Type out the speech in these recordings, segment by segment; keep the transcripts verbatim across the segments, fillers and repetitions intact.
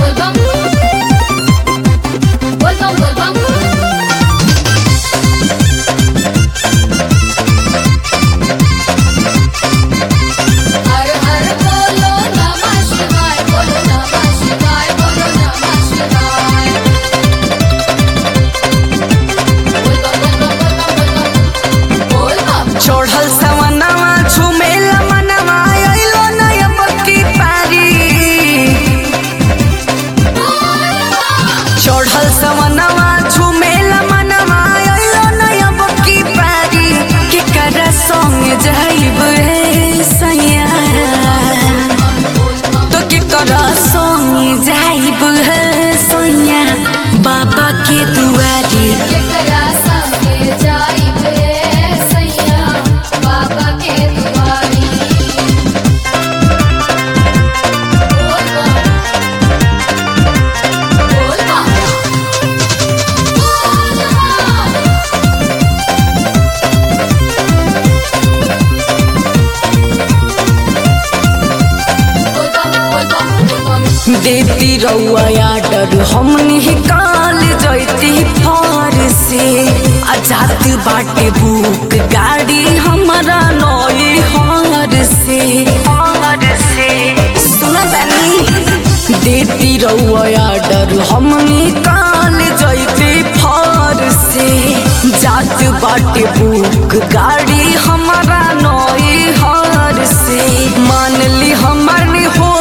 देती रउआ आर्डर हमनी काल जैती फार से आजाद बाटे बुक गाड़ी हमारा नई हार से हार से सुना जानी देती रउआ आर्डर हमनी काल जैती फार से जात बाटे बुक गाड़ी हमारा नई हार से मान ली हमार नहीं हो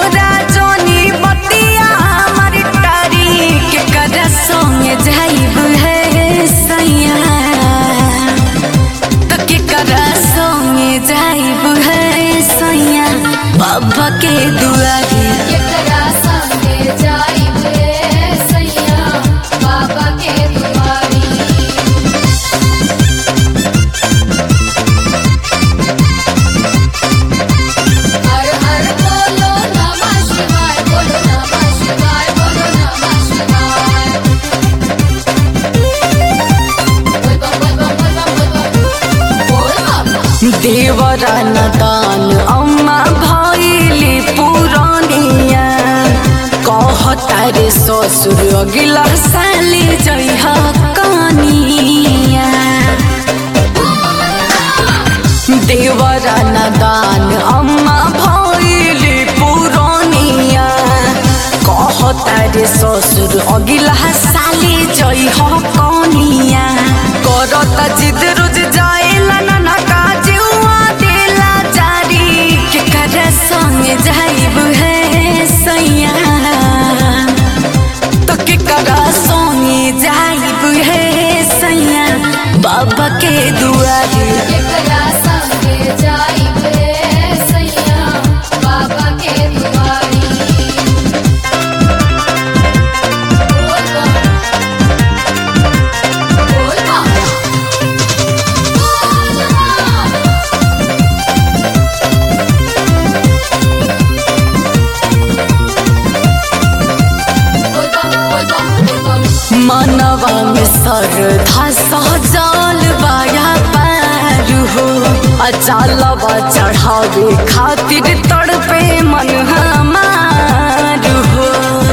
बाबा के दुआरी एकरा संगे जाइब रे सैया बाबा के दुआरी। हर हर बोलो नमः शिवाय, बोलो नमः शिवाय, बोलो नमः शिवाय। बोल बम बोल बम बोल बम बोल बम बोल बम। देवरा नदान अम्मा तारे ससुर अगिला साले जइहा कनिया देवरा नदान अम्मा भइले पुरानिया कह तारे ससुर अगिला साले जइहा कनिया करता जिद रोज जाएला नाना का जुआ देला जारी के कर संगे जाइब है सैया बाबा के दुआरी एकरा संगे जाइब रे सैया बाबा के दुआरी। बोल बम बोल बम मनवा में श्रद्धा सहजल बाया पार हो अचालवा चढ़ावे खातिर तड़पे मन हमार हो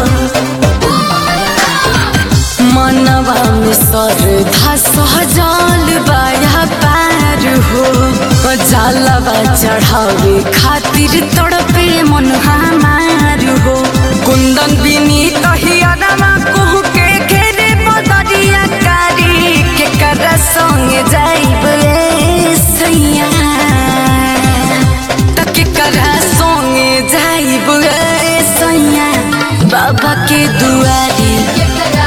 मनवा में श्रद्धा सहजल बाया पार हो अचालवा चढ़ावे खातिर तड़पे मन हमार हो कुंदन बिनी तहियारा कहू के घेरे बदरिया कारी के कर संगे जाइब रे सैया तक कर संगे जाइब रे सैया बाबा के दुआरी। एकरा